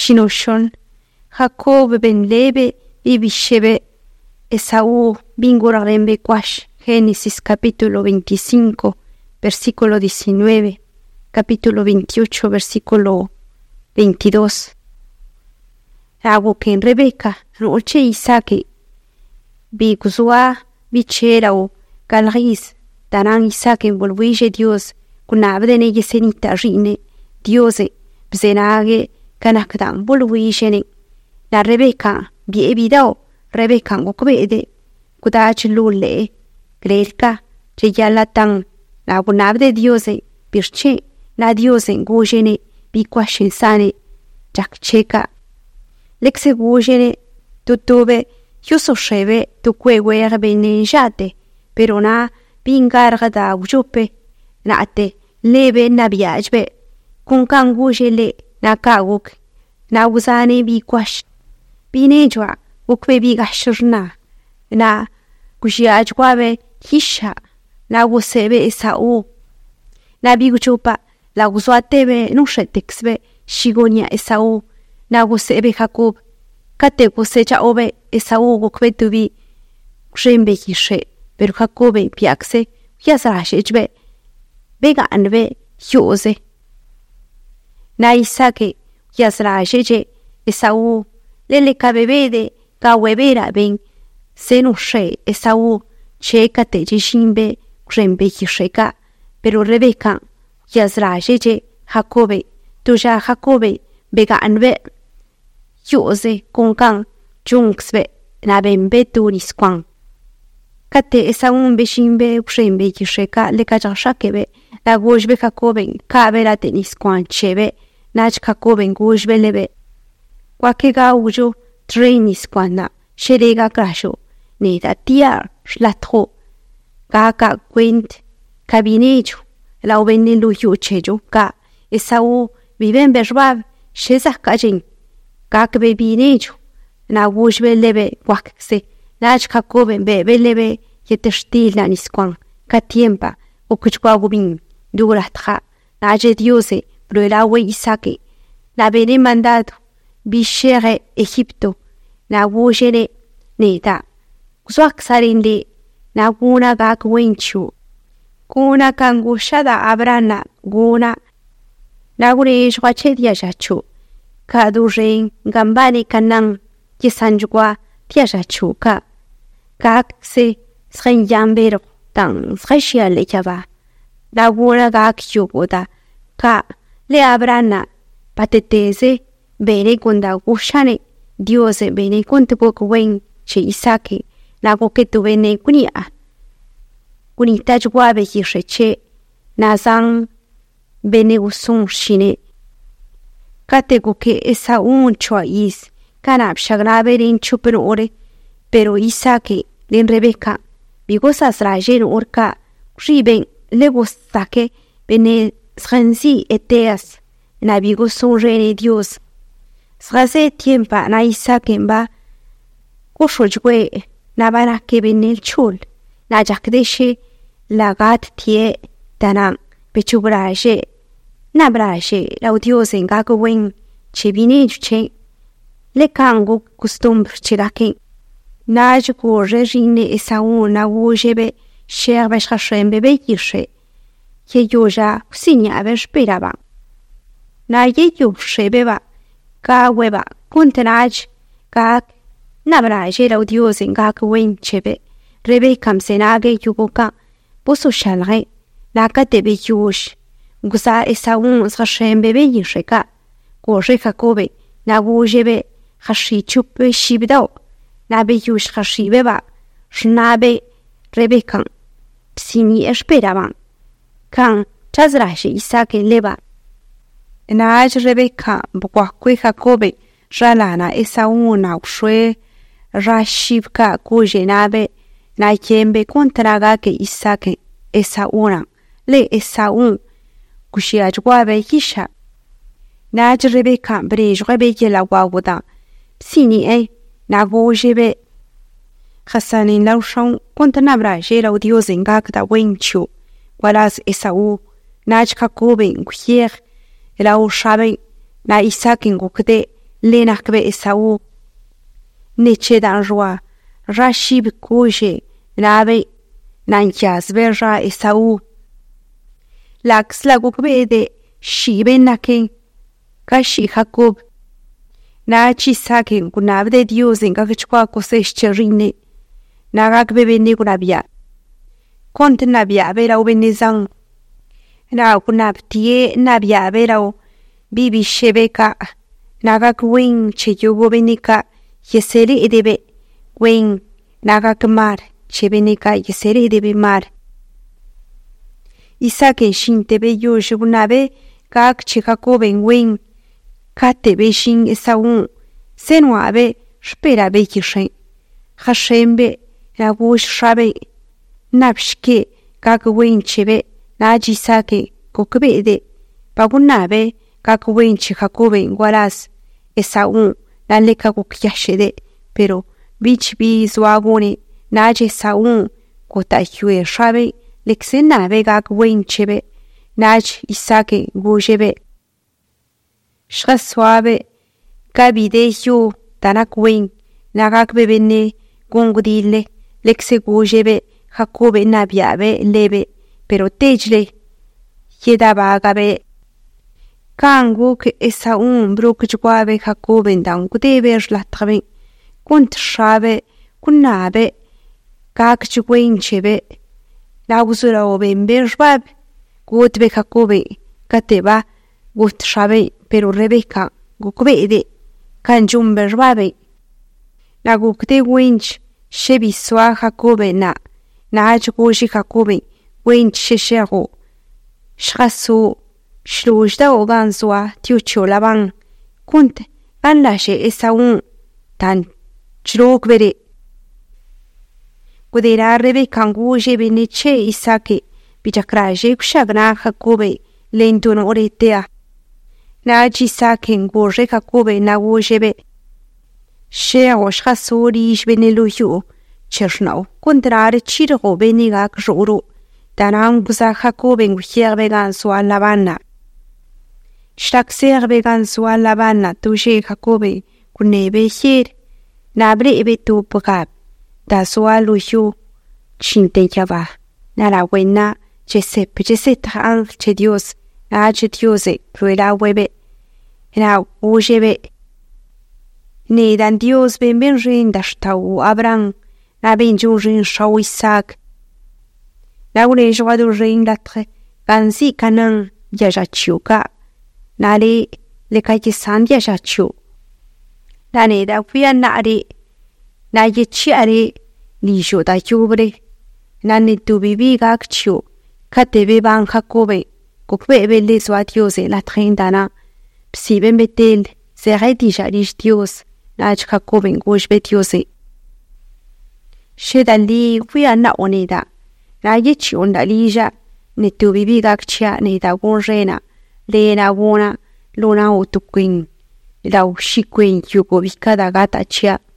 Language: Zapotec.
shinoshon. Jacob ben lebe y bishebe Esaú bingurarembe kwash. Génesis capítulo 25, versículo 19, capítulo 28, versículo 22. Hago que en Rebeca, noche Isaac, vi guzua, vi cherao, galris, danan Isaac envolvije Dios, kunabdene yesenita rine, Diose, bzenage, kanakdan volvijene. La Rebeca, vi evidao, Rebeca ngokbede, kudach lule, grelka, cheyalatan, la gunabde Diose, birche, la Diose ngujene, vi kwashensane, jakcheka. Lexe gujene, tutube, yuso shebe, tu kwewe bene jate, pero na, bingarga da ujupe, nate, lebe na biajbe, kunkan gujele, na kaguk, na uzane bi kwash, binejwa, ukwe bi gashurna, na kujiajwabe, hisha, na usebe Esaú, na biguchupa, la uzuatebe, nushetexbe, shigonia Esaú, na usebe Jacob, kate cosecha obe Esaú gukvetubi, rembe hishe, pero Jacobe piakse, yasrashechbe, bega anbe, yose. Na Isaac, yasrasheche, Esaú, lele kabebede, kawebera ben, senushe Esaú, chekate jishimbe, rembe hisheka, pero Rebeca, yasrasheche, Jacobe, tuya Jacobe, bega anbe, yose kunkan, junksbe, nabembe tunisquan. Kate Esaú beshimbe, rembe hisheka, lekajashakebe, la gujbe Jacoben, kabela tenisquan chebe, nach Jacoben gujbe lebe. Wakega ujo, trenisquana, sherega crasho, neda tiar, slatro, kaka quint, cabinejo, la obenne luyo chejo, ka, Esaú, viven berbab, shezakajen, kak bebinejo, na gujbe lebe, wakse, nach Jacoben bebe lebe, yetestil nanisquan, katiempa, okuchwagubin, duratra, naje diose, bruelawe Isaac, la bene mandado, bishere Egipto, na wujene, neta, Zuaxarinde, na guna gak wenchu, guna kangushada abrana, guna, na gune jwachedia jachu, kaduren, gambane kanang, yesanjwa, tiajachu ka, kak se, sren yambero, tan sreshia lechava, na guna gak yugoda, ka, le abrana, pateteze, bene kunda gushane, Diose bene kunte wen che Isaac, na goketu bene kunia. Kunita jwabe hisheche, na zang bene usun shine. Kate goke Esaú chua is, kanab shagrabe rin chupen ore, pero Isaac, rin Rebeca, bigosas rajen orka, riben legos sake, bene srenzi eteas, na bigosun rene Dios. Srase tiempa na Isaac ba, kushojwe na banake benel chul, na jakdeshe lagat tie tanam, pechubraje, na braje, la Dios en gagwen, chebine juche, le kango custombre chiraken, na jgo regine Esaú na wujebe, sherbesh hashem bebe yishe, ye yoja usinya besperaban. Na ye yushebeba, ka weba, kuntenaj, kak, nabraje la Dios en gak wen chebe, Rebecam senage yugoka, boso shalre, la katebe yush, gusa Esaú zrashem bebe yisheka, goje Jacobe, na wujebe, hashi chupe shibdao, na be yush hashi beba, shnabe, Rebecam, psini esperaban, kan, chazraje Isaac leba, Naaj Rebeca, bwakwe Jacobe, ralana Esaú na ushwe, rashibka kujenabe, na yembe kontraga ke Isaac, Esaúna, le Esaú, kushiajwabe hisha. Naaj Rebeca, brej rebeke la waguda, psini na gojebe. Hasanin laushon, kontanabra jera Dios en gakda wenchu, walas Esaú, naaj Jacobe, kuyer, la ushabe, na Isaac en gukde, le nakbe Esaú. Neche dan roa, rashib kuje, nabe, nanchas verra Esaú. Lax la gukbe de shibe naken, kashi Jacob. Nachi saken kunab de Dios en kakachkwa cosecha rine. Nagak bebene kunabia. Kont nabia vera ubenezang. Na kunab tie nabia vera bibi shebeka. Nagak wing che yugo benika yeseri edebe. Wing nagak mar che benika yeseri edebe mar. Isaken shintebe yo shunabe kak che Jacoben wing. Katebe shin Esaú. Senuabe spera be kishen. Hashembe nagush shabe. Napshke kak wing chebe. Naji sake kokbede. Pagunabe kak wing che Jacoben guaras. Esaú naleka kukyashede. Pero bich bi zuagone. Naje Esaú kota yue shabe. Lexenabe kak wing chebe. Naj isake gujebe. Shaswabe kabide yu tanak wing. Nagak bebene gungudile. Lexe gujebe. Jacobe nabiabe lebe. Pero tejle. Yedaba agabe. Kanguk Esaú bruk jwabe Jacoben dan gudebe jlattraben. Kunt shabe. Kunabe. Kak jwing chebe. Nauzura obembe jwab. Gutbe Jacobe. Kateba. Gut shabe. Pero Rebeca gukbede. Kanjumbe jwabe. Nagukde winch. Shebiswa Jacobe na. Naaj goji Jacobe. Winch sheshero. Shrasu. Shlujda oganzwa tiucho laban. Kunt anlashe Esaú. Tan jrok bere. Gudera Rebeca nguje beniche Isake. Bijakraje kushagna Jacobe. Lentun oretea. Naji saken goje Jacobe na gojebe. Sheo shasori ishbeneluyu. Chernau. Contrare chirgo benigak juru. Danang guza Jacobe nguhierbe ganso a Labana. Shtakserbe ganso a Labana tuje Jacobe. Kunebe hier. Nabre ebe tu pagab. Da soa luyu. Chinte yava. Nara wena. Jesep ang che Dios. Naje Diose. Rueda webe. Na ujebe. Ne dan Dios ben rin dashtau Abraham. Na ben rin shau Isaac. Na une joadu rin latre. Ganzi kanan yajachuka. Na le kaiti san yajachu. Na ne da kuya na are. Na yechi are. Li jo da yubre. Na ne tu bibi gakchu. Katebe ban Jacobe. Kukbebe le zwa Diose la trindana. Psiben betel. Zere dijarish Dios. Naj Jacoben gojbe Diose. Shedali kuya na oneda. Na yechi onda lija. Ne tu bibi gakchia ne da gonjena. Le na wona. Lona utukwin. Da ushikwen yugo vikada gata chia.